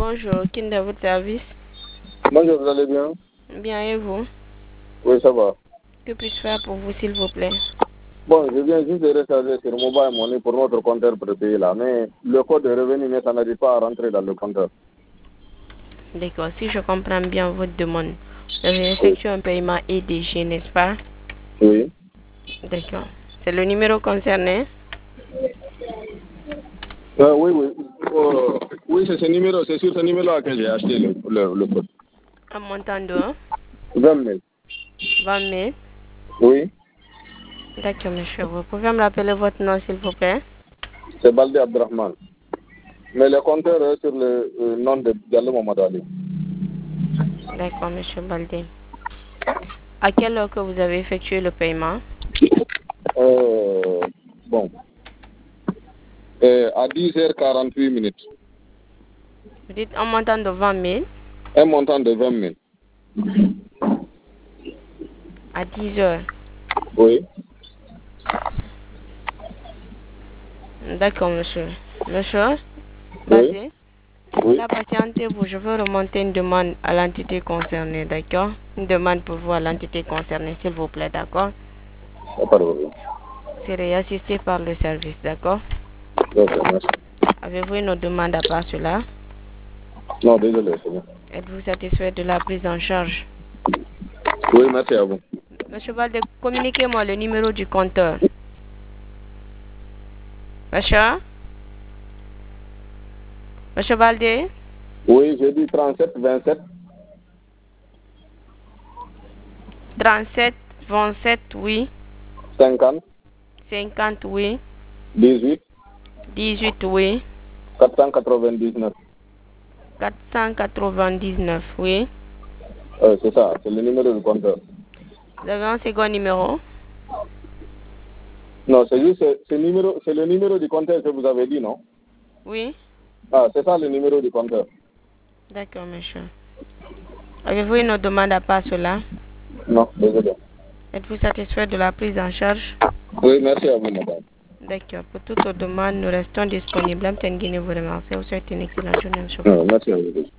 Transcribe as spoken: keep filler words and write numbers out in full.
bonjour, qui est à votre service? Bonjour, vous allez bien? Bien, et vous? Oui, ça va. Que puis-je faire pour vous, s'il vous plaît? Bon, je viens juste de recharger sur Mobile Money pour notre compteur prépayé là, mais le code de revenu, mais ça n'arrive pas à rentrer dans le compteur. D'accord, si je comprends bien votre demande, vous avez Oui. effectué un paiement E D G, n'est-ce pas? Oui. D'accord. C'est le numéro concerné? Euh, oui, oui. Euh, oui, c'est ce numéro, c'est sur ce numéro-là que j'ai acheté le, le, le code. Un montant de vingt mille. vingt mille. Oui. D'accord, monsieur. Vous pouvez me rappeler votre nom, s'il vous plaît? C'est Baldi Abdrahman. Mais le compteur est sur le euh, nom de Diallo Mamadou Ali. D'accord, monsieur Baldé. À quelle heure que vous avez effectué le paiement? Euh, bon. Euh, à dix heures quarante-huit minutes. Vous dites un montant de vingt mille Un montant de vingt mille. à dix heures. Oui. D'accord, monsieur. Monsieur Oui. Baldé, Oui. là, patientez-vous. Je veux remonter une demande à l'entité concernée, d'accord? Une demande pour vous à l'entité concernée, s'il vous plaît, d'accord? Pas de problème. Serez assisté par le service, d'accord? Ok, merci. Avez-vous une autre demande à part cela? Non, désolé, c'est bon. Êtes-vous satisfait de la prise en charge? Oui, merci à vous. Monsieur Baldé, communiquez-moi le numéro du compteur. Monsieur? Monsieur Baldé? Oui, j'ai dit trente-sept vingt-sept. trente-sept, vingt-sept, oui. cinquante. cinquante, oui. dix-huit. dix-huit, oui. quatre cent quatre-vingt-dix-neuf. quatre cent quatre-vingt-dix-neuf, oui. Euh, c'est ça, c'est le numéro du compteur. Vous avez un second numéro? Non, c'est juste ce numéro, c'est le numéro du compteur que vous avez dit, non? Oui. Ah, c'est ça le numéro du compteur. D'accord, monsieur. Avez-vous une autre demande à part cela? Non, désolé. Êtes-vous satisfait de la prise en charge? Oui, merci à vous, madame. D'accord. Pour toute autre demande, nous restons disponibles. M. Tenguine vous remercie. Vous souhaite une excellente journée, monsieur. Non, merci à vous.